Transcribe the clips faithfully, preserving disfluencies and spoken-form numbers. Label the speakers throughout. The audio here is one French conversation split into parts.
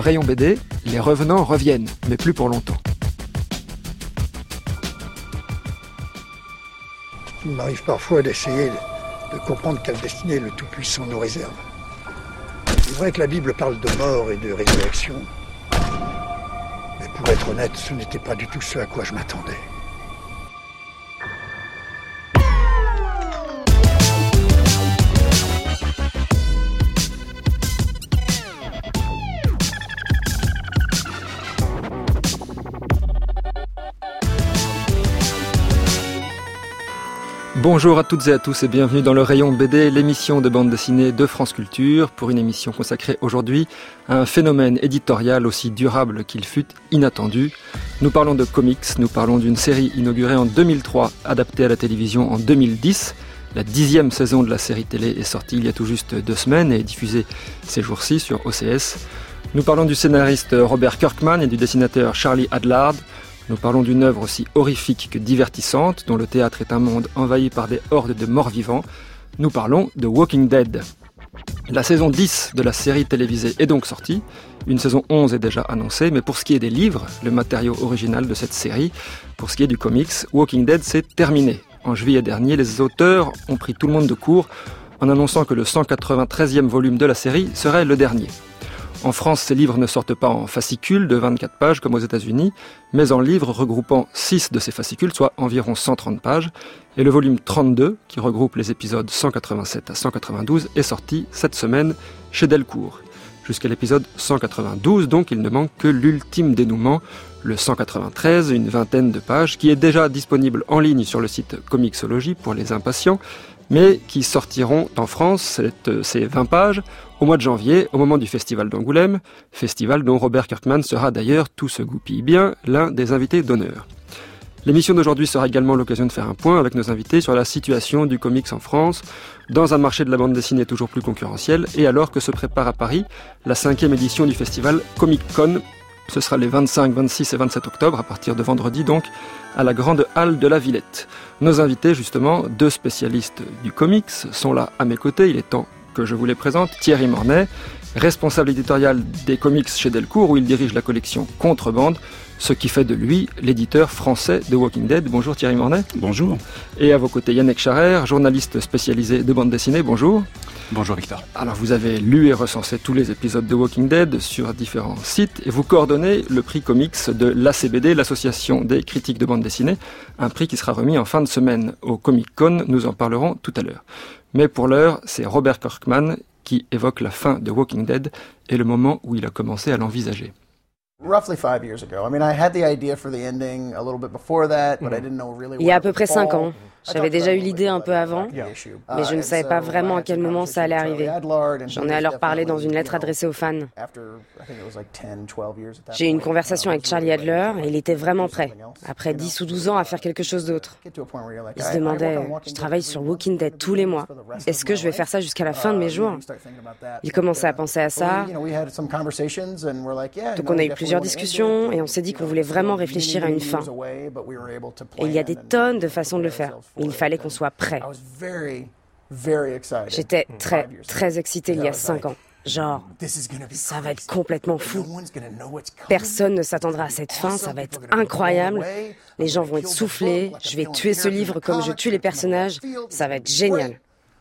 Speaker 1: rayon B D, les revenants reviennent, mais plus pour longtemps.
Speaker 2: Il m'arrive parfois d'essayer de comprendre quelle destinée le Tout-Puissant nous réserve. C'est vrai que la Bible parle de mort et de résurrection. Mais pour être honnête, ce n'était pas du tout ce à quoi je m'attendais.
Speaker 1: Bonjour à toutes et à tous et bienvenue dans le rayon B D, l'émission de bande dessinée de France Culture, pour une émission consacrée aujourd'hui à un phénomène éditorial aussi durable qu'il fut inattendu. Nous parlons de comics, nous parlons d'une série inaugurée en deux mille trois, adaptée à la télévision en deux mille dix. La dixième saison de la série télé est sortie il y a tout juste deux semaines et est diffusée ces jours-ci sur O C S. Nous parlons du scénariste Robert Kirkman et du dessinateur Charlie Adlard. Nous parlons d'une œuvre aussi horrifique que divertissante, dont le théâtre est un monde envahi par des hordes de morts-vivants. Nous parlons de Walking Dead. La saison dix de la série télévisée est donc sortie. Une saison onze est déjà annoncée, mais pour ce qui est des livres, le matériau original de cette série, pour ce qui est du comics, Walking Dead s'est terminé. En juillet dernier, les auteurs ont pris tout le monde de court en annonçant que le cent quatre-vingt-treizième volume de la série serait le dernier. En France, ces livres ne sortent pas en fascicules de vingt-quatre pages comme aux États-Unis, mais en livres regroupant six de ces fascicules, soit environ cent trente pages. Et le volume trente-deux, qui regroupe les épisodes cent quatre-vingt-sept à cent quatre-vingt-douze, est sorti cette semaine chez Delcourt. Jusqu'à l'épisode cent quatre-vingt-douze, donc, il ne manque que l'ultime dénouement, le cent quatre-vingt-treize, une vingtaine de pages, qui est déjà disponible en ligne sur le site Comixology pour les impatients, mais qui sortiront en France, cette, ces vingt pages, au mois de janvier, au moment du Festival d'Angoulême, festival dont Robert Kirkman sera d'ailleurs, tout se goupille bien, l'un des invités d'honneur. L'émission d'aujourd'hui sera également l'occasion de faire un point avec nos invités sur la situation du comics en France, dans un marché de la bande dessinée toujours plus concurrentiel, et alors que se prépare à Paris la cinquième édition du festival Comic Con. Ce sera les vingt-cinq, vingt-six et vingt-sept octobre, à partir de vendredi donc, à la grande halle de la Villette. Nos invités, justement, deux spécialistes du comics, sont là à mes côtés. Il est temps que je vous les présente. Thierry Mornay, responsable éditorial des comics chez Delcourt, où il dirige la collection Contrebande, ce qui fait de lui l'éditeur français de Walking Dead. Bonjour Thierry Mornay.
Speaker 3: Bonjour.
Speaker 1: Et à vos côtés, Yannick Scharrer, journaliste spécialisé de bande dessinée. Bonjour.
Speaker 3: Bonjour Victor.
Speaker 1: Alors vous avez lu et recensé tous les épisodes de Walking Dead sur différents sites et vous coordonnez le prix comics de l'A C B D, l'Association des critiques de bande dessinée, un prix qui sera remis en fin de semaine au Comic Con, nous en parlerons tout à l'heure. Mais pour l'heure, c'est Robert Kirkman qui évoque la fin de Walking Dead et le moment où il a commencé à l'envisager.
Speaker 4: Il y a à peu près cinq ans. J'avais déjà eu l'idée un peu avant, mais je ne savais pas vraiment à quel moment ça allait arriver. J'en ai alors parlé dans une lettre adressée aux fans. J'ai eu une conversation avec Charlie Adler et il était vraiment prêt, après dix ou douze ans, à faire quelque chose d'autre. Il se demandait, je travaille sur Walking Dead tous les mois, est-ce que je vais faire ça jusqu'à la fin de mes jours? Il commençait à penser à ça, donc on a eu plusieurs discussions et on s'est dit qu'on voulait vraiment réfléchir à une fin. Et il y a des tonnes de façons de le faire. Mais il fallait qu'on soit prêt. J'étais très, très excité il y a cinq ans. Genre, ça va être complètement fou. Personne ne s'attendra à cette fin, ça va être incroyable. Les gens vont être soufflés, je vais tuer ce livre comme je tue les personnages, ça va être génial.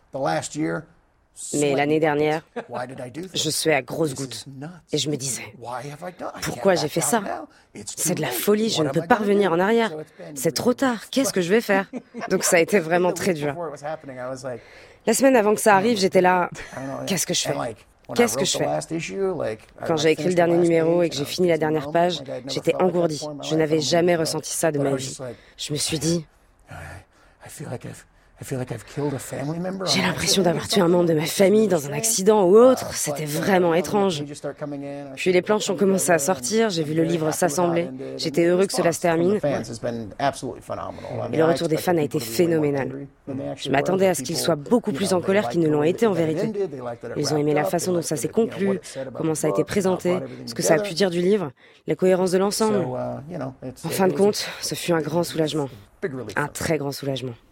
Speaker 4: Mais l'année dernière, je suais à grosses gouttes. Et je me disais, pourquoi j'ai fait ça? C'est de la folie, je ne peux pas revenir en arrière. C'est trop tard, qu'est-ce que je vais faire? Donc ça a été vraiment très dur. La semaine avant que ça arrive, j'étais là, qu'est-ce que je fais? Qu'est-ce que je fais? Quand j'ai écrit le dernier numéro et que j'ai fini la dernière page, j'étais engourdi. Je n'avais jamais ressenti ça de ma vie. Je me suis dit, j'ai l'impression d'avoir tué un membre de ma famille dans un accident ou autre. C'était vraiment étrange. Puis les planches ont commencé à sortir, j'ai vu le livre s'assembler. J'étais heureux que cela se termine. Et le retour des fans a été phénoménal. Je m'attendais à ce qu'ils soient beaucoup plus en colère qu'ils ne l'ont été en vérité. Ils ont aimé la façon dont ça s'est conclu, comment ça a été présenté, ce que ça a pu dire du livre, la cohérence de l'ensemble. En fin de compte, ce fut un grand soulagement. Un très grand soulagement.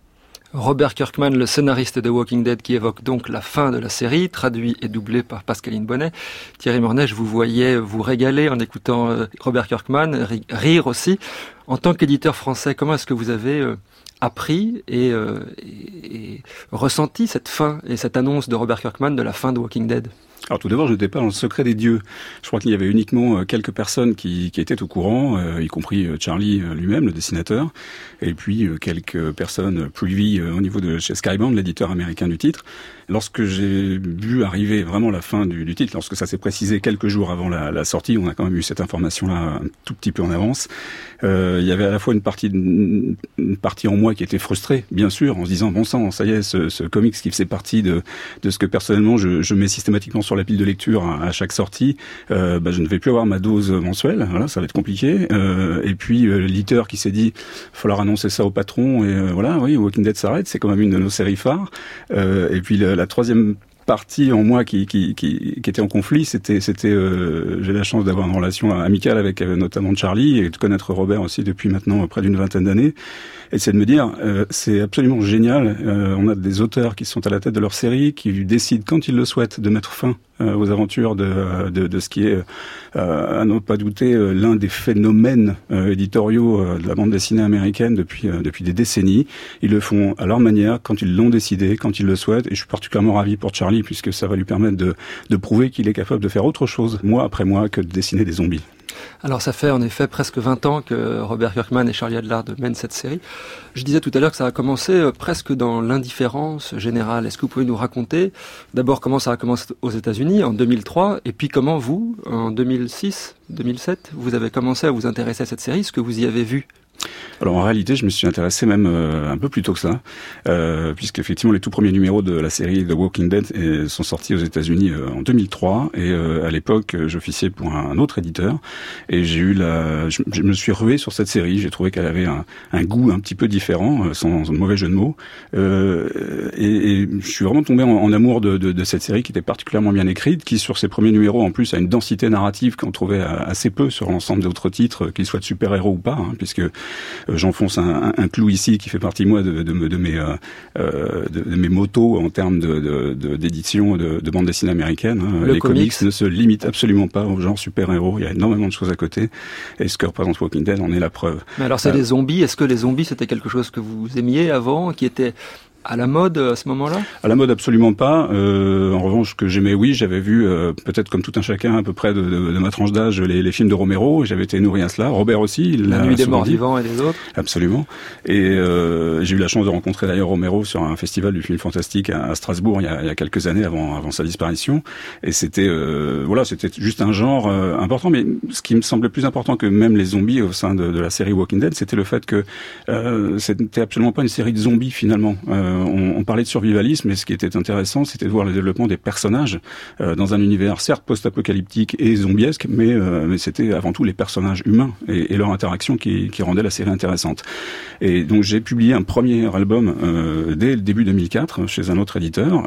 Speaker 1: Robert Kirkman, le scénariste de Walking Dead, qui évoque donc la fin de la série, traduit et doublé par Pascaline Bonnet. Thierry Mornay, je vous voyais vous régaler en écoutant Robert Kirkman, rire aussi. En tant qu'éditeur français, comment est-ce que vous avez appris et, euh, et, et ressenti cette fin et cette annonce de Robert Kirkman de la fin de Walking Dead ?
Speaker 3: Alors tout d'abord, je n'étais pas dans le secret des dieux. Je crois qu'il y avait uniquement quelques personnes qui, qui étaient au courant, euh, y compris Charlie lui-même, le dessinateur, et puis euh, quelques personnes privy euh, au niveau de chez Skybound, l'éditeur américain du titre. Lorsque j'ai vu arriver vraiment la fin du, du titre, lorsque ça s'est précisé quelques jours avant la, la sortie, on a quand même eu cette information-là un tout petit peu en avance. Euh, il y avait à la fois une partie, une, une partie en moi qui était frustrée, bien sûr, en se disant bon sang, ça y est, ce, ce comics qui faisait partie de, de ce que personnellement je, je mets systématiquement sur la pile de lecture à, à chaque sortie, euh, bah, je ne vais plus avoir ma dose mensuelle. Voilà, ça va être compliqué. Euh, et puis euh, l'éditeur qui s'est dit, il va falloir annoncer ça au patron. Et euh, voilà, oui, Walking Dead s'arrête. C'est quand même une de nos séries phares. Euh, et puis le, la troisième partie en moi qui qui qui, qui était en conflit, c'était c'était euh, j'ai la chance d'avoir une relation amicale avec euh, notamment Charlie et de connaître Robert aussi depuis maintenant près d'une vingtaine d'années. Et c'est de me dire, euh, c'est absolument génial. Euh, on a des auteurs qui sont à la tête de leur série, qui décident quand ils le souhaitent de mettre fin euh, aux aventures de, de de ce qui est, euh, à n'en pas douter, euh, l'un des phénomènes euh, éditoriaux euh, de la bande dessinée américaine depuis euh, depuis des décennies. Ils le font à leur manière, quand ils l'ont décidé, quand ils le souhaitent. Et je suis particulièrement ravi pour Charlie, puisque ça va lui permettre de de prouver qu'il est capable de faire autre chose, mois après mois, que de dessiner des zombies.
Speaker 1: Alors ça fait en effet presque vingt ans que Robert Kirkman et Charlie Adlard mènent cette série. Je disais tout à l'heure que ça a commencé presque dans l'indifférence générale. Est-ce que vous pouvez nous raconter d'abord comment ça a commencé aux États-Unis en deux mille trois et puis comment vous, en deux mille six, deux mille sept, vous avez commencé à vous intéresser à cette série, ce que vous y avez vu ?
Speaker 3: Alors en réalité, je me suis intéressé même euh, un peu plus tôt que ça, euh, puisqu'effectivement les tout premiers numéros de la série The Walking Dead euh, sont sortis aux États-Unis euh, en deux mille trois, et euh, à l'époque, j'officiais pour un autre éditeur, et j'ai eu la, je, je me suis rué sur cette série. J'ai trouvé qu'elle avait un, un goût un petit peu différent, euh, sans, sans mauvais jeu de mots, euh, et, et je suis vraiment tombé en, en amour de, de, de cette série qui était particulièrement bien écrite, qui sur ses premiers numéros en plus a une densité narrative qu'on trouvait assez peu sur l'ensemble d'autres titres, qu'ils soient de super-héros ou pas, hein, puisque j'enfonce un, un, un clou ici qui fait partie moi de, de, de, de mes euh, de, de mes motos en termes de, de, de d'édition de, de bande dessinée américaine. Hein. Les comics. comics ne se limitent absolument pas au genre super-héros. Il y a énormément de choses à côté. Et ce que représente Walking Dead en est la preuve.
Speaker 1: Mais alors c'est euh, des zombies. Est-ce que les zombies c'était quelque chose que vous aimiez avant, qui était à la mode à ce moment-là ?
Speaker 3: À la mode, absolument pas. Euh, en revanche, que j'aimais, oui, j'avais vu, euh, peut-être comme tout un chacun, à peu près de, de, de ma tranche d'âge, les, les films de Romero. J'avais été nourri à cela. Robert aussi. Il
Speaker 1: La Nuit des Morts Vivants et les autres.
Speaker 3: Absolument. Et euh, j'ai eu la chance de rencontrer d'ailleurs Romero sur un festival du film fantastique à, à Strasbourg il y, a, il y a quelques années avant, avant sa disparition. Et c'était, euh, voilà, c'était juste un genre euh, important. Mais ce qui me semblait plus important que même les zombies au sein de, de la série Walking Dead, c'était le fait que euh, c'était absolument pas une série de zombies finalement. Euh, On, on parlait de survivalisme, mais ce qui était intéressant, c'était de voir le développement des personnages euh, dans un univers certes post-apocalyptique et zombiesque, mais, euh, mais c'était avant tout les personnages humains et, et leur interaction qui, qui rendait la série intéressante. Et donc j'ai publié un premier album euh, dès le début deux mille quatre chez un autre éditeur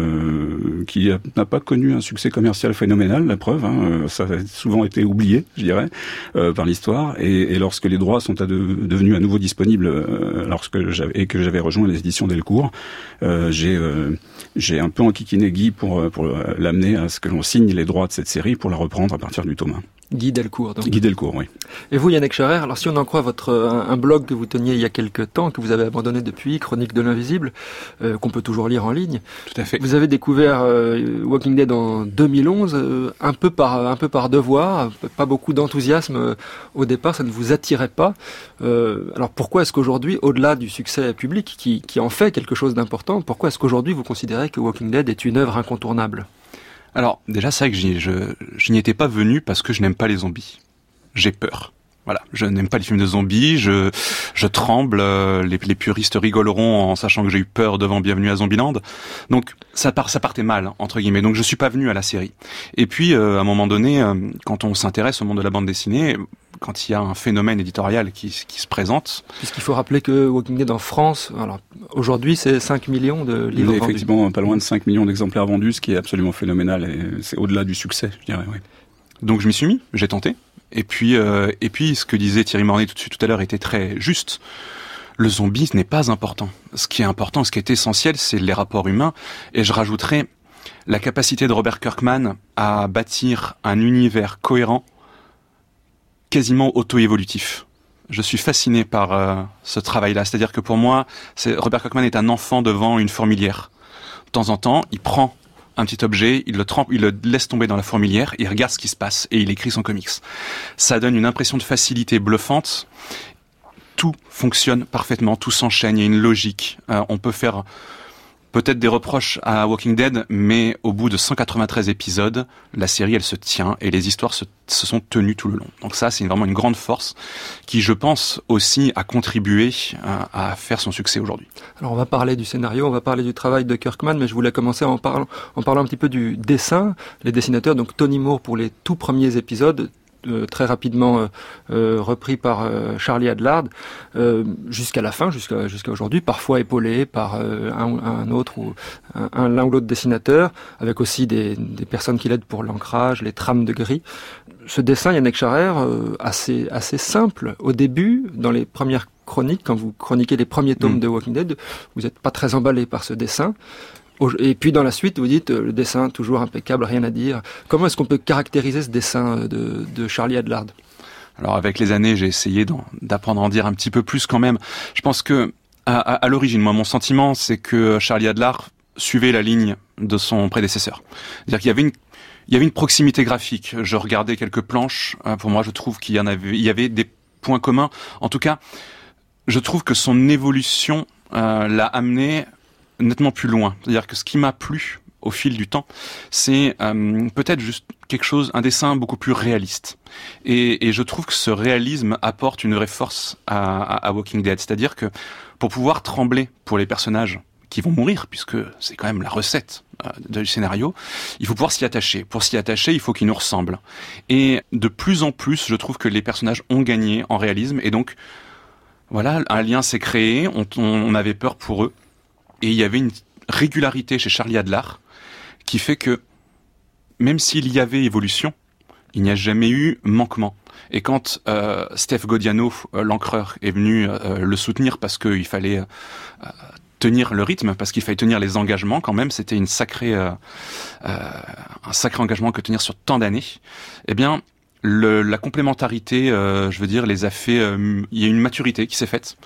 Speaker 3: euh, qui a, n'a pas connu un succès commercial phénoménal, la preuve. Hein, ça a souvent été oublié, je dirais, euh, par l'histoire. Et, et lorsque les droits sont à de, devenus à nouveau disponibles, euh, lorsque j'avais, et que j'avais rejoint les éditions Delcourt, Euh, j'ai euh, j'ai un peu enquiquiné Guy pour pour l'amener à ce que l'on signe les droits de cette série pour la reprendre à partir du tome un.
Speaker 1: Guy Delcourt, donc.
Speaker 3: Guy Delcourt, oui.
Speaker 1: Et vous, Yannick Scherer, alors si on en croit votre un, un blog que vous teniez il y a quelques temps, que vous avez abandonné depuis, Chronique de l'invisible, euh, qu'on peut toujours lire en ligne.
Speaker 3: Tout à fait.
Speaker 1: Vous avez découvert euh, Walking Dead en deux mille onze, euh, un peu par un peu par devoir, pas beaucoup d'enthousiasme euh, au départ, ça ne vous attirait pas. Euh, alors pourquoi est-ce qu'aujourd'hui, au-delà du succès public qui qui en fait quelque chose d'important, pourquoi est-ce qu'aujourd'hui vous considérez que Walking Dead est une œuvre incontournable ?
Speaker 5: Alors, déjà, c'est vrai que j'y, je, je n'y étais pas venu parce que je n'aime pas les zombies. J'ai peur. Voilà, je n'aime pas les films de zombies, je, je tremble, euh, les, les puristes rigoleront en sachant que j'ai eu peur devant Bienvenue à Zombieland. Donc, ça, part, ça partait mal, entre guillemets. Donc, je suis pas venu à la série. Et puis, euh, à un moment donné, euh, quand on s'intéresse au monde de la bande dessinée, quand il y a un phénomène éditorial qui, qui se présente...
Speaker 1: Puisqu'il faut rappeler que Walking Dead en France, alors aujourd'hui c'est cinq millions de livres vendus.
Speaker 3: Effectivement, pas loin de cinq millions d'exemplaires vendus, ce qui est absolument phénoménal, et c'est au-delà du succès, je dirais, oui.
Speaker 5: Donc je m'y suis mis, j'ai tenté, et puis, euh, et puis ce que disait Thierry Mornay tout, tout à l'heure était très juste. le zombie n'est pas important. Ce qui est important, ce qui est essentiel, c'est les rapports humains. Et je rajouterais la capacité de Robert Kirkman à bâtir un univers cohérent, quasiment auto-évolutif. Je suis fasciné par euh, ce travail-là. C'est-à-dire que pour moi, c'est, Robert Kirkman est un enfant devant une fourmilière. De temps en temps, il prend un petit objet, il le trempe, il le laisse tomber dans la fourmilière, il regarde ce qui se passe et il écrit son comics. Ça donne une impression de facilité bluffante. Tout fonctionne parfaitement, tout s'enchaîne, il y a une logique. Euh, on peut faire peut-être des reproches à Walking Dead, mais au bout de cent quatre-vingt-treize épisodes, la série, elle se tient et les histoires se, se sont tenues tout le long. Donc ça, c'est vraiment une grande force qui, je pense, aussi a contribué à, à faire son succès aujourd'hui.
Speaker 1: Alors on va parler du scénario, on va parler du travail de Kirkman, mais je voulais commencer en parlant, en parlant un petit peu du dessin. Les dessinateurs, donc Tony Moore pour les tout premiers épisodes, Euh, très rapidement euh, euh, repris par euh, Charlie Adlard euh, jusqu'à la fin, jusqu'à jusqu'à aujourd'hui, parfois épaulé par euh, un, un autre ou un, un l'un ou l'autre dessinateur, avec aussi des, des personnes qui l'aident pour l'ancrage, les trames de gris. Ce dessin, Yannick Scharrer, euh, assez assez simple au début, dans les premières chroniques, quand vous chroniquez les premiers tomes mmh. de Walking Dead, vous n'êtes pas très emballé par ce dessin. Et puis dans la suite, vous dites, le dessin toujours impeccable, rien à dire. Comment est-ce qu'on peut caractériser ce dessin de, de Charlie Adlard ?
Speaker 5: Alors avec les années, j'ai essayé d'apprendre à en dire un petit peu plus quand même. Je pense que à, à, à l'origine, moi, mon sentiment, c'est que Charlie Adlard suivait la ligne de son prédécesseur. C'est-à-dire qu'il y avait une il y avait une proximité graphique. Je regardais quelques planches. Pour moi, je trouve qu'il y en avait, il y avait des points communs. En tout cas, je trouve que son évolution euh, l'a amené nettement plus loin. C'est-à-dire que ce qui m'a plu au fil du temps, c'est euh, peut-être juste quelque chose, un dessin beaucoup plus réaliste. Et, et je trouve que ce réalisme apporte une vraie force à, à, à Walking Dead. C'est-à-dire que pour pouvoir trembler pour les personnages qui vont mourir, puisque c'est quand même la recette euh, du scénario, il faut pouvoir s'y attacher. Pour s'y attacher, il faut qu'ils nous ressemblent. Et de plus en plus, je trouve que les personnages ont gagné en réalisme. Et donc, voilà, un lien s'est créé, on, on avait peur pour eux. Et il y avait une régularité chez Charlie Adlard qui fait que, même s'il y avait évolution, il n'y a jamais eu manquement. Et quand euh, Steph Godiano, euh, l'encreur, est venu euh, le soutenir parce qu'il fallait euh, tenir le rythme, parce qu'il fallait tenir les engagements quand même, c'était une sacrée, euh, euh, un sacré engagement que tenir sur tant d'années, eh bien, le, la complémentarité, euh, je veux dire, les a fait... Euh, il y a une maturité qui s'est faite.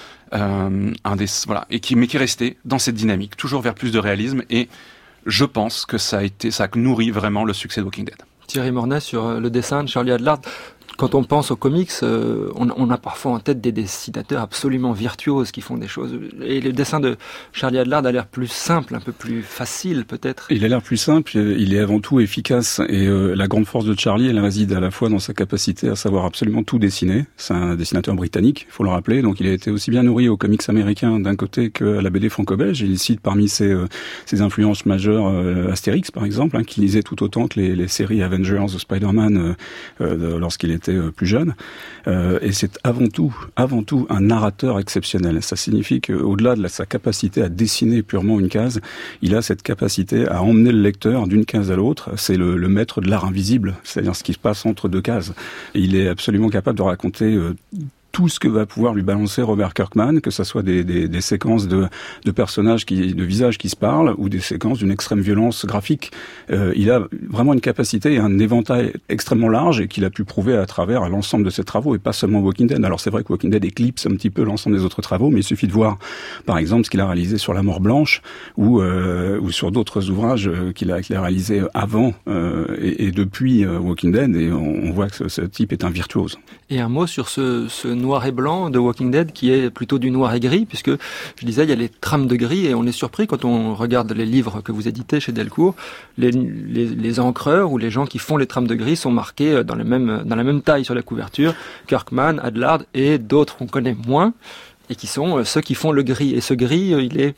Speaker 5: Euh, un des, voilà, et qui, mais qui est resté dans cette dynamique, toujours vers plus de réalisme, et je pense que ça a été, ça a nourri vraiment le succès de Walking Dead.
Speaker 1: Thierry Mornay sur le dessin de Charlie Adlard. Quand on pense aux comics, euh, on, on a parfois en tête des dessinateurs absolument virtuoses qui font des choses. Et le dessin de Charlie Adlard a l'air plus simple, un peu plus facile peut-être.
Speaker 3: Il a l'air plus simple, il est avant tout efficace. Et euh, la grande force de Charlie, elle réside à la fois dans sa capacité à savoir absolument tout dessiner. C'est un dessinateur britannique, il faut le rappeler. Donc il a été aussi bien nourri aux comics américains d'un côté qu'à la B D franco-belge. Il cite parmi ses, euh, ses influences majeures euh, Astérix, par exemple, hein, qu'il lisait tout autant que les, les séries Avengers de Spider-Man euh, euh, lorsqu'il était plus jeune, euh, et c'est avant tout, avant tout un narrateur exceptionnel. Ça signifie qu'au-delà de la, sa capacité à dessiner purement une case, il a cette capacité à emmener le lecteur d'une case à l'autre. C'est le, le maître de l'art invisible, c'est-à-dire ce qui se passe entre deux cases. Et il est absolument capable de raconter euh, tout ce que va pouvoir lui balancer Robert Kirkman, que ça soit des, des, des séquences de, de personnages, qui, de visages qui se parlent, ou des séquences d'une extrême violence graphique. Euh, il a vraiment une capacité et un éventail extrêmement large, et qu'il a pu prouver à travers l'ensemble de ses travaux, et pas seulement Walking Dead. Alors c'est vrai que Walking Dead éclipse un petit peu l'ensemble des autres travaux, mais il suffit de voir, par exemple, ce qu'il a réalisé sur La Mort Blanche, ou, euh, ou sur d'autres ouvrages qu'il a, qu'il a réalisés avant euh, et, et depuis euh, Walking Dead, et on, on voit que ce, ce type est un virtuose.
Speaker 1: Et un mot sur ce, ce noir et blanc de Walking Dead qui est plutôt du noir et gris, puisque je disais il y a les trames de gris, et on est surpris quand on regarde les livres que vous éditez chez Delcourt, les, les, les encreurs ou les gens qui font les trames de gris sont marqués dans, les mêmes, dans la même taille sur la couverture, Kirkman, Adlard et d'autres qu'on connaît moins, et qui sont ceux qui font le gris. Et ce gris, il est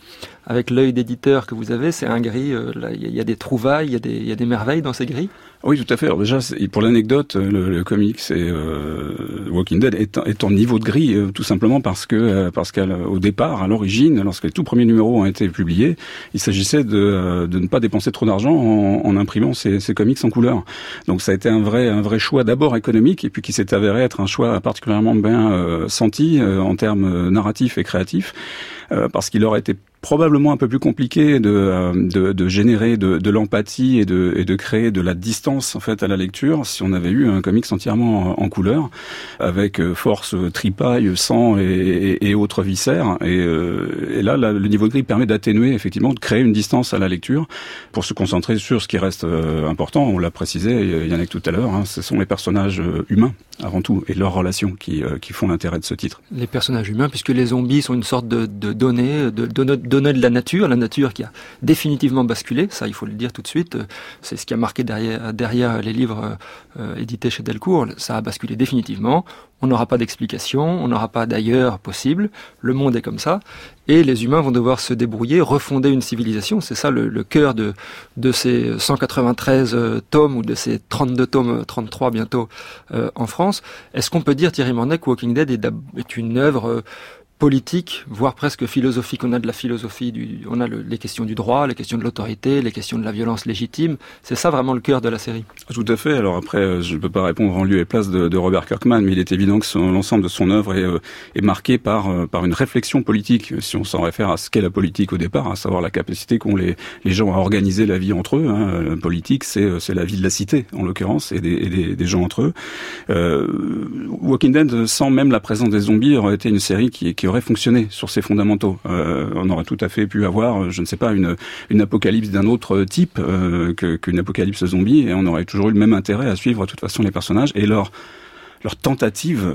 Speaker 1: avec l'œil d'éditeur que vous avez, c'est un gris, il euh, y, y a des trouvailles, il y a des, il y a des merveilles dans ces gris?
Speaker 3: Oui, tout à fait. Alors déjà, pour l'anecdote, le, le comics et euh, Walking Dead est, est en niveau de gris, euh, tout simplement parce que euh, parce qu'au départ, à l'origine, lorsque les tout premiers numéros ont été publiés, il s'agissait de, euh, de ne pas dépenser trop d'argent en, en imprimant ces, ces comics en couleur. Donc ça a été un vrai un vrai choix d'abord économique et puis qui s'est avéré être un choix particulièrement bien euh, senti euh, en termes narratifs et créatifs, euh, parce qu'il aurait été probablement un peu plus compliqué de, de, de générer de, de l'empathie et de, et de créer de la distance en fait à la lecture si on avait eu un comics entièrement en, en couleur, avec force tripaille, sang et, et, et autres viscères. Et, et là, là, le niveau de gris permet d'atténuer, effectivement, de créer une distance à la lecture pour se concentrer sur ce qui reste important. On l'a précisé, Yannick, tout à l'heure, hein, ce sont les personnages humains avant tout et leurs relations qui, qui font l'intérêt de ce titre.
Speaker 1: Les personnages humains, puisque les zombies sont une sorte de, de données, de, de, de données de la nature, la nature qui a définitivement basculé, ça il faut le dire tout de suite, c'est ce qui a marqué derrière, derrière les livres euh, édités chez Delcourt, ça a basculé définitivement, on n'aura pas d'explication, on n'aura pas d'ailleurs possible, le monde est comme ça, et les humains vont devoir se débrouiller, refonder une civilisation, c'est ça le, le cœur de, de ces cent quatre-vingt-treize euh, tomes, ou de ces trente-deux tomes, trente-trois bientôt euh, en France. Est-ce qu'on peut dire, Thierry Mornay, que Walking Dead est, est une œuvre euh, politique, voire presque philosophique? On a de la philosophie, du, on a le, les questions du droit, les questions de l'autorité, les questions de la violence légitime. C'est ça vraiment le cœur de la série.
Speaker 3: Tout à fait. Alors après, je ne peux pas répondre en lieu et place de, de Robert Kirkman, mais il est évident que son, l'ensemble de son œuvre est, est marqué par, par une réflexion politique. Si on s'en réfère à ce qu'est la politique au départ, à savoir la capacité qu'ont les, les gens à organiser la vie entre eux. Hein. La politique, c'est, c'est la vie de la cité, en l'occurrence, et des, et des, des gens entre eux. Euh, Walking Dead, sans même la présence des zombies, aurait été une série qui, qui aurait fonctionné sur ses fondamentaux. Euh, on aurait tout à fait pu avoir, je ne sais pas, une, une apocalypse d'un autre type euh, que, qu'une apocalypse zombie, et on aurait toujours eu le même intérêt à suivre de toute façon les personnages et leur leur tentative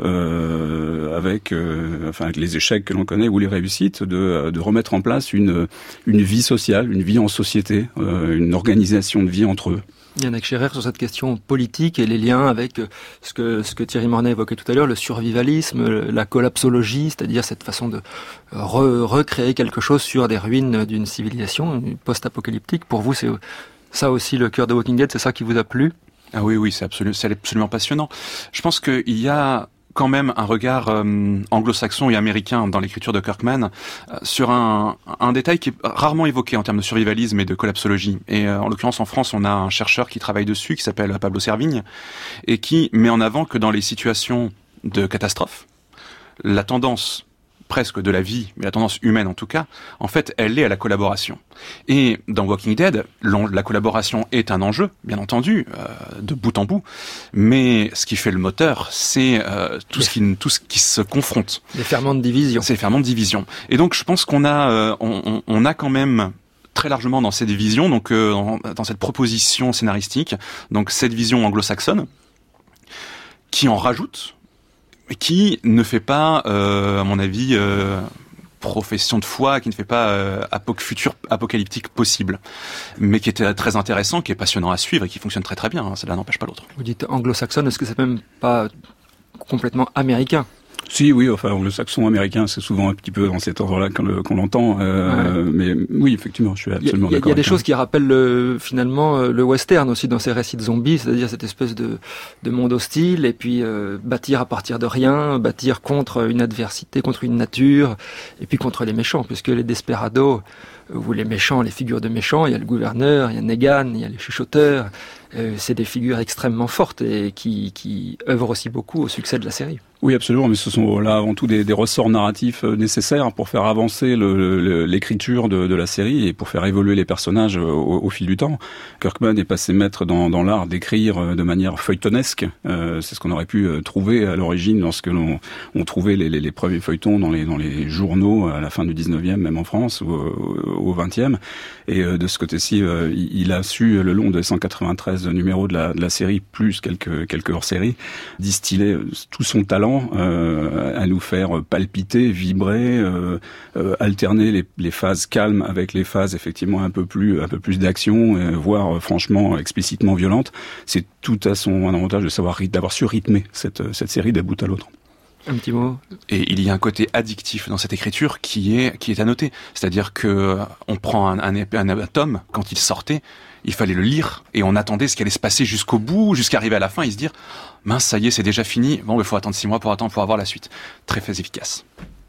Speaker 3: euh, avec euh, enfin avec les échecs que l'on connaît ou les réussites de de remettre en place une une vie sociale, une vie en société, euh, une organisation de vie entre eux.
Speaker 1: Yannick Scherer, sur cette question politique et les liens avec ce que, ce que Thierry Mornay évoquait tout à l'heure, le survivalisme, la collapsologie, c'est-à-dire cette façon de re- recréer quelque chose sur des ruines d'une civilisation post-apocalyptique. Pour vous, c'est ça aussi le cœur de Walking Dead, c'est ça qui vous a plu?
Speaker 5: Ah oui, oui, c'est absolument, c'est absolument passionnant. Je pense qu'il y a quand même un regard euh, anglo-saxon et américain dans l'écriture de Kirkman euh, sur un, un détail qui est rarement évoqué en termes de survivalisme et de collapsologie. Et euh, en l'occurrence, en France, on a un chercheur qui travaille dessus, qui s'appelle Pablo Servigne, et qui met en avant que dans les situations de catastrophe, la tendance presque de la vie, mais la tendance humaine en tout cas, en fait, elle est à la collaboration. Et dans Walking Dead, la collaboration est un enjeu, bien entendu, euh, de bout en bout, mais ce qui fait le moteur, c'est euh, tout ce qui tout ce qui se confronte.
Speaker 1: Les ferments de division.
Speaker 5: C'est les ferments de division. Et donc, je pense qu'on a euh, on, on a quand même très largement dans cette vision, donc euh, dans, dans cette proposition scénaristique, donc cette vision anglo-saxonne, qui en rajoute, qui ne fait pas, euh, à mon avis, euh, profession de foi, qui ne fait pas euh, apoc- futur apocalyptique possible, mais qui était très intéressant, qui est passionnant à suivre et qui fonctionne très très bien. Hein, cela n'empêche pas l'autre.
Speaker 1: Vous dites anglo-saxonne, est-ce que c'est même pas complètement américain?
Speaker 3: Si, oui, enfin, le saxon américain, c'est souvent un petit peu dans cet ordre-là qu'on, le, qu'on l'entend. Euh, ouais. Mais oui, effectivement, je suis absolument
Speaker 1: il y a,
Speaker 3: d'accord.
Speaker 1: Il y a des choses qui rappellent le, finalement le western aussi dans ces récits de zombies, c'est-à-dire cette espèce de, de monde hostile, et puis euh, bâtir à partir de rien, bâtir contre une adversité, contre une nature, et puis contre les méchants, puisque les desperados, ou les méchants, les figures de méchants, il y a le gouverneur, il y a Negan, il y a les chuchoteurs, euh, c'est des figures extrêmement fortes et qui, qui œuvrent aussi beaucoup au succès de la série.
Speaker 3: Oui, absolument, mais ce sont là avant tout des, des ressorts narratifs nécessaires pour faire avancer le, le, l'écriture de, de la série et pour faire évoluer les personnages au, au fil du temps. Kirkman est passé maître dans, dans l'art d'écrire de manière feuilletonesque. Euh, c'est ce qu'on aurait pu trouver à l'origine lorsque l'on on trouvait les, les, les premiers feuilletons dans les, dans les journaux à la fin du dix-neuvième, même en France, ou au vingtième. Et de ce côté-ci, il a su, le long des cent quatre-vingt-treize numéros de la, de la série, plus quelques, quelques hors-séries, distiller tout son talent Euh, à nous faire palpiter, vibrer, euh, euh, alterner les, les phases calmes avec les phases effectivement un peu plus, un peu plus d'action, euh, voire euh, franchement explicitement violentes. C'est tout à son avantage de savoir d'avoir su rythmer cette, cette série d'un bout à l'autre.
Speaker 1: Un petit mot.
Speaker 5: Et il y a un côté addictif dans cette écriture qui est qui est à noter. C'est-à-dire que on prend un, un, un tome, quand il sortait, il fallait le lire et on attendait ce qui allait se passer jusqu'au bout, jusqu'à arriver à la fin et se dire mince, ça y est, c'est déjà fini. Bon, il faut attendre six mois pour attendre pour avoir la suite. Très très efficace.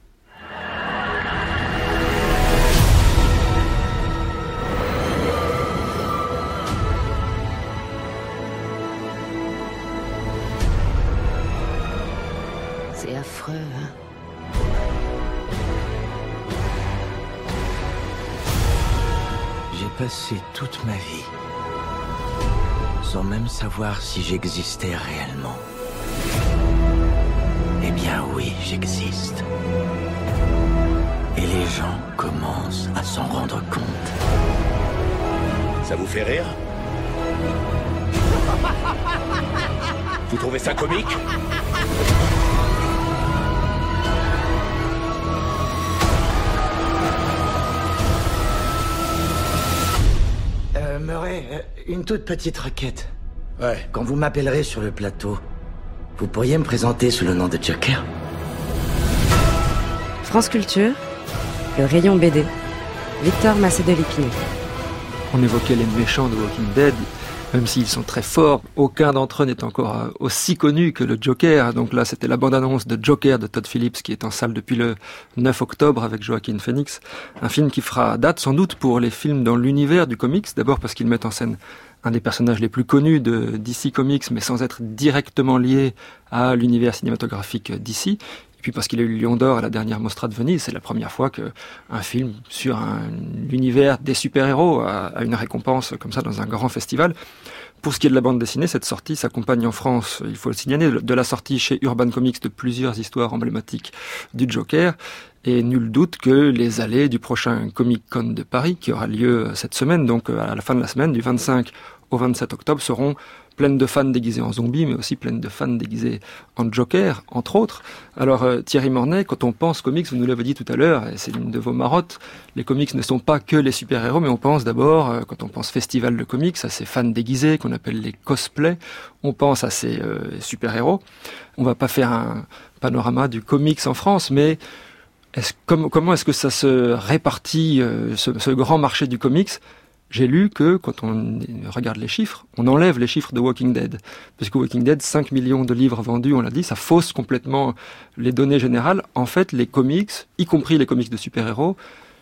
Speaker 6: C'est affreux, hein.
Speaker 7: J'ai passé toute ma vie sans même savoir si j'existais réellement. Eh bien oui, j'existe. Et les gens commencent à s'en rendre compte.
Speaker 8: Ça vous fait rire? Vous trouvez ça comique?
Speaker 7: Euh, Murray, euh, une toute petite requête.
Speaker 8: Ouais.
Speaker 7: Quand vous m'appellerez sur le plateau, vous pourriez me présenter sous le nom de Joker?
Speaker 4: France Culture, le rayon B D. Victor Massé-Delépine.
Speaker 1: On évoquait les méchants de Walking Dead. Même s'ils sont très forts, aucun d'entre eux n'est encore aussi connu que le Joker. Donc là, c'était la bande-annonce de Joker de Todd Phillips qui est en salle depuis le neuf octobre avec Joaquin Phoenix. Un film qui fera date sans doute pour les films dans l'univers du comics. D'abord parce qu'ils mettent en scène un des personnages les plus connus de D C Comics, mais sans être directement lié à l'univers cinématographique D C. Et puis parce qu'il a eu le Lion d'Or à la dernière Mostra de Venise, c'est la première fois qu'un film sur un, l'univers des super-héros a, a une récompense comme ça dans un grand festival. Pour ce qui est de la bande dessinée, cette sortie s'accompagne en France, il faut le signaler, de la sortie chez Urban Comics de plusieurs histoires emblématiques du Joker. Et nul doute que les allées du prochain Comic-Con de Paris, qui aura lieu cette semaine, donc à la fin de la semaine, du vingt-cinq au vingt-sept octobre, seront pleines de fans déguisés en zombies, mais aussi pleines de fans déguisés en Joker, entre autres. Alors euh, Thierry Mornay, quand on pense comics, vous nous l'avez dit tout à l'heure, et c'est une de vos marottes, les comics ne sont pas que les super-héros, mais on pense d'abord, euh, quand on pense festival de comics, à ces fans déguisés qu'on appelle les cosplays, on pense à ces euh, super-héros. On va pas faire un panorama du comics en France, mais est-ce, comme, comment est-ce que ça se répartit, euh, ce, ce grand marché du comics ? J'ai lu que, quand on regarde les chiffres, on enlève les chiffres de Walking Dead. Parce que Walking Dead, cinq millions de livres vendus, on l'a dit, ça fausse complètement les données générales. En fait, les comics, y compris les comics de super-héros,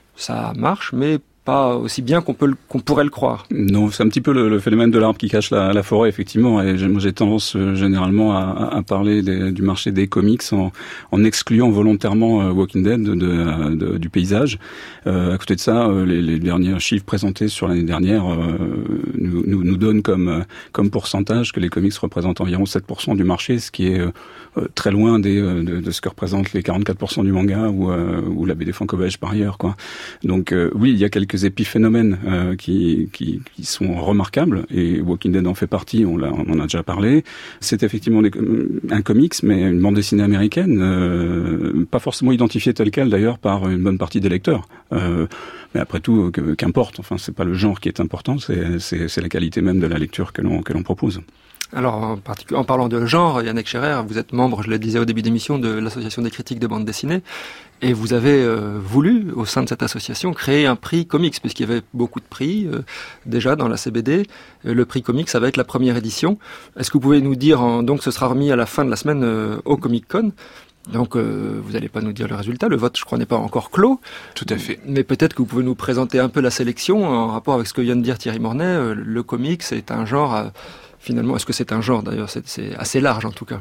Speaker 1: ça marche, mais pas aussi bien qu'on peut, qu'on pourrait le croire.
Speaker 3: Non, c'est un petit peu le, le phénomène de l'arbre qui cache la, la forêt, effectivement. Et j'ai, j'ai tendance euh, généralement à, à parler des, du marché des comics en, en excluant volontairement euh, Walking Dead de, de, de, du paysage. Euh, à côté de ça, euh, les, les derniers chiffres présentés sur l'année dernière euh, nous, nous, nous donnent comme, euh, comme pourcentage que les comics représentent environ sept pour cent du marché, ce qui est euh, très loin des, de, de ce que représentent les quarante-quatre pour cent du manga ou, euh, ou la B D franco-belge par ailleurs, quoi. Donc euh, oui, il y a quelques épiphénomènes euh, qui, qui, qui sont remarquables, et Walking Dead en fait partie, on, l'a, on en a déjà parlé. C'est effectivement des, un comics, mais une bande dessinée américaine, euh, pas forcément identifiée telle quelle d'ailleurs par une bonne partie des lecteurs. Euh, mais après tout, que, qu'importe, enfin c'est pas le genre qui est important, c'est, c'est, c'est la qualité même de la lecture que l'on, que l'on propose.
Speaker 1: Alors, en, particu- en parlant de genre, Yannick Scherer, vous êtes membre, je le disais au début d'émission, de l'Association des critiques de bande dessinée, et vous avez euh, voulu, au sein de cette association, créer un prix comics, puisqu'il y avait beaucoup de prix euh, déjà dans la C B D. Euh, le prix comics, ça va être la première édition. Est-ce que vous pouvez nous dire, en, donc ce sera remis à la fin de la semaine euh, au Comic-Con, donc euh, vous n'allez pas nous dire le résultat, le vote je crois n'est pas encore clos.
Speaker 5: Tout à fait.
Speaker 1: Mais peut-être que vous pouvez nous présenter un peu la sélection en rapport avec ce que vient de dire Thierry Mornay. Euh, le comics est un genre... Euh, Finalement, est-ce que c'est un genre d'ailleurs? C'est, c'est assez large en tout cas.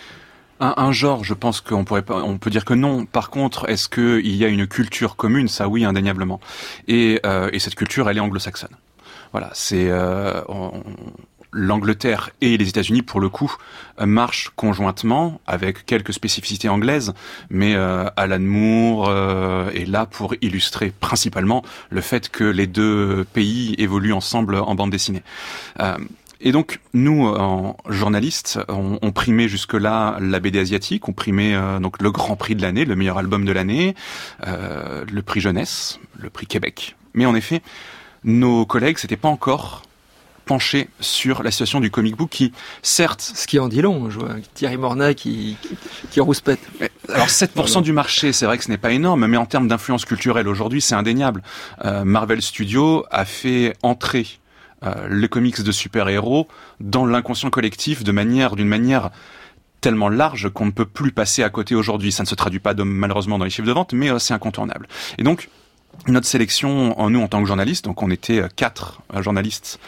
Speaker 5: Un, un genre, je pense qu'on pourrait pas, on peut dire que non. Par contre, est-ce que il y a une culture commune? Ça, oui, indéniablement. Et, euh, et cette culture, elle est anglo-saxonne. Voilà, c'est euh, on, l'Angleterre et les États-Unis, pour le coup, euh, marchent conjointement avec quelques spécificités anglaises, mais euh, Alan Moore euh, est là pour illustrer principalement le fait que les deux pays évoluent ensemble en bande dessinée. Euh, Et donc, nous, en journalistes, on, on primait jusque-là la B D asiatique, on primait euh, donc le grand prix de l'année, le meilleur album de l'année, euh, le prix jeunesse, le prix Québec. Mais en effet, nos collègues s'étaient pas encore pencher sur la situation du comic book qui, certes...
Speaker 1: Ce qui en dit long, je vois Thierry Mornay qui, qui, qui rouspète.
Speaker 5: Alors sept pour cent du marché, c'est vrai que ce n'est pas énorme, mais en termes d'influence culturelle aujourd'hui, c'est indéniable. Euh, Marvel Studios a fait entrer euh, les comics de super-héros dans l'inconscient collectif de manière, d'une manière tellement large qu'on ne peut plus passer à côté aujourd'hui. Ça ne se traduit pas de, malheureusement dans les chiffres de vente, mais euh, c'est incontournable. Et donc, notre sélection, en nous en tant que journalistes, donc on était quatre journalistes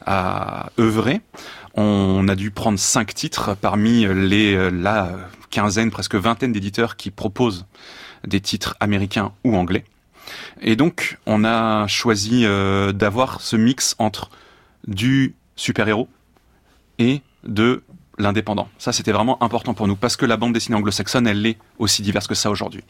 Speaker 5: à œuvrer, on a dû prendre cinq titres parmi les la quinzaine, presque vingtaine d'éditeurs qui proposent des titres américains ou anglais. Et donc, on a choisi euh, d'avoir ce mix entre du super-héros et de l'indépendant. Ça, c'était vraiment important pour nous, parce que la bande dessinée anglo-saxonne, elle est aussi diverse que ça aujourd'hui.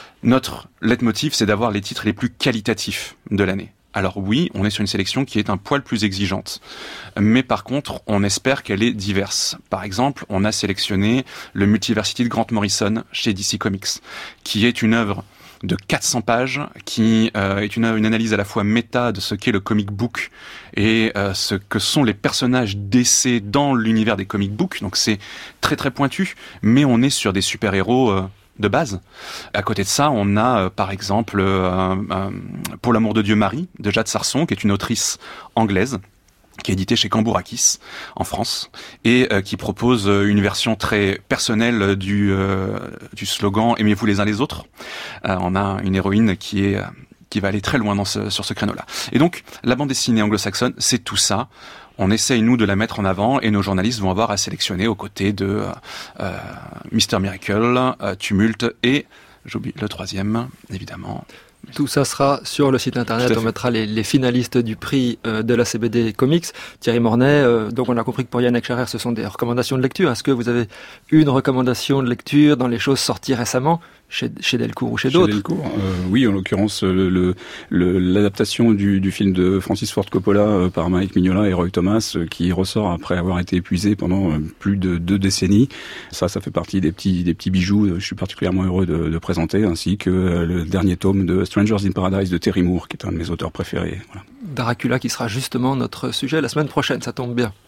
Speaker 5: Notre leitmotiv, c'est d'avoir les titres les plus qualitatifs de l'année. Alors oui, on est sur une sélection qui est un poil plus exigeante. Mais par contre, on espère qu'elle est diverse. Par exemple, on a sélectionné le Multiversity de Grant Morrison chez D C Comics, qui est une œuvre de quatre cents pages, qui euh, est une, une analyse à la fois méta de ce qu'est le comic book et euh, ce que sont les personnages D C dans l'univers des comic books. Donc c'est très très pointu, mais on est sur des super-héros euh, de base. À côté de ça, on a euh, par exemple euh, euh, Pour l'amour de Dieu Marie de Jade Sarson, qui est une autrice anglaise, qui est édité chez Cambourakis en France et euh, qui propose euh, une version très personnelle du euh, du slogan « Aimez-vous les uns les autres ». Euh, on a une héroïne qui est euh, qui va aller très loin dans ce, sur ce créneau-là. Et donc, la bande dessinée anglo-saxonne, c'est tout ça. On essaye, nous, de la mettre en avant et nos journalistes vont avoir à sélectionner aux côtés de euh, Mister Miracle, euh, Tumulte et, j'oublie le troisième, évidemment...
Speaker 1: Tout ça sera sur le site internet, on mettra les, les finalistes du prix euh, de la C B D Comics. Thierry Mornay, euh, donc on a compris que pour Yannick Charer, ce sont des recommandations de lecture. Est-ce que vous avez une recommandation de lecture dans les choses sorties récemment chez, chez Delcourt ou chez, chez d'autres?
Speaker 3: Chez Delcourt, euh, oui, en l'occurrence, le, le, le, l'adaptation du, du film de Francis Ford Coppola euh, par Mike Mignola et Roy Thomas, euh, qui ressort après avoir été épuisé pendant euh, plus de deux décennies. Ça, ça fait partie des petits, des petits bijoux. Euh, je suis particulièrement heureux de, de présenter, ainsi que euh, le dernier tome de Strangers in Paradise de Terry Moore, qui est un de mes auteurs préférés. Voilà.
Speaker 1: Dracula, qui sera justement notre sujet la semaine prochaine, ça tombe bien.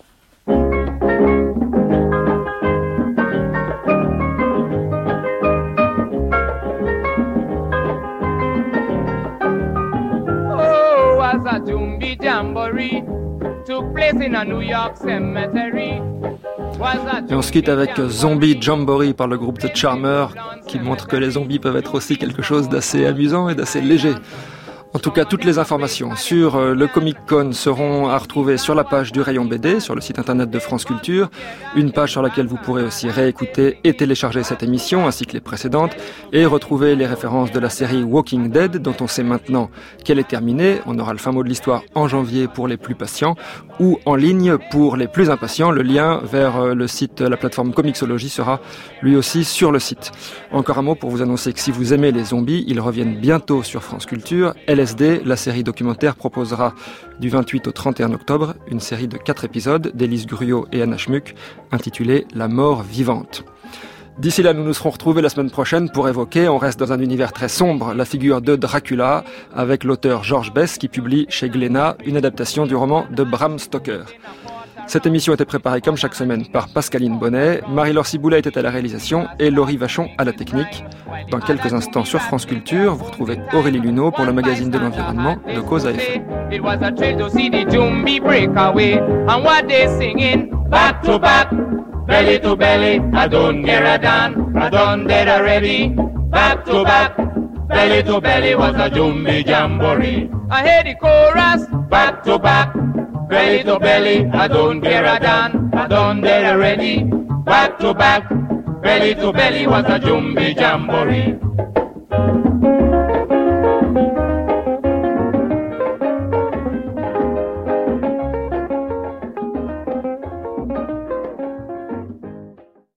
Speaker 9: Oh, as a Jumbi Jamboree took place in a New York cemetery.
Speaker 1: Et on se quitte avec Zombie Jamboree par le groupe The Charmer, qui montre que les zombies peuvent être aussi quelque chose d'assez amusant et d'assez léger. En tout cas, toutes les informations sur le Comic-Con seront à retrouver sur la page du Rayon B D, sur le site internet de France Culture, une page sur laquelle vous pourrez aussi réécouter et télécharger cette émission, ainsi que les précédentes, et retrouver les références de la série Walking Dead, dont on sait maintenant qu'elle est terminée. On aura le fin mot de l'histoire en janvier pour les plus patients, ou en ligne pour les plus impatients. Le lien vers le site, la plateforme Comixology sera lui aussi sur le site. Encore un mot pour vous annoncer que si vous aimez les zombies, ils reviennent bientôt sur France Culture. L S D, la série documentaire, proposera du vingt-huit au trente et un octobre une série de quatre épisodes d'Élise Guriot et Anna Schmuck intitulée La mort vivante. D'ici là, nous nous serons retrouvés la semaine prochaine pour évoquer, on reste dans un univers très sombre, la figure de Dracula avec l'auteur George Bess qui publie chez Glénat une adaptation du roman de Bram Stoker. Cette émission était préparée comme chaque semaine par Pascaline Bonnet, Marie-Laure Ciboula était à la réalisation et Laurie Vachon à la technique. Dans quelques instants sur France Culture, vous retrouvez Aurélie Luneau pour le magazine de l'environnement de Cause à effet.
Speaker 9: It was a thrill to see the Jumbi break away. And what they singing, back to back, belly to belly, I don't get a done, I done dead already. Back to back, belly to belly was a Jumbi Jamboree. I hear the chorus, back to back, belly to belly, I don't care a done, I done dead already. Back to back, belly to belly was a Jumbi Jamboree.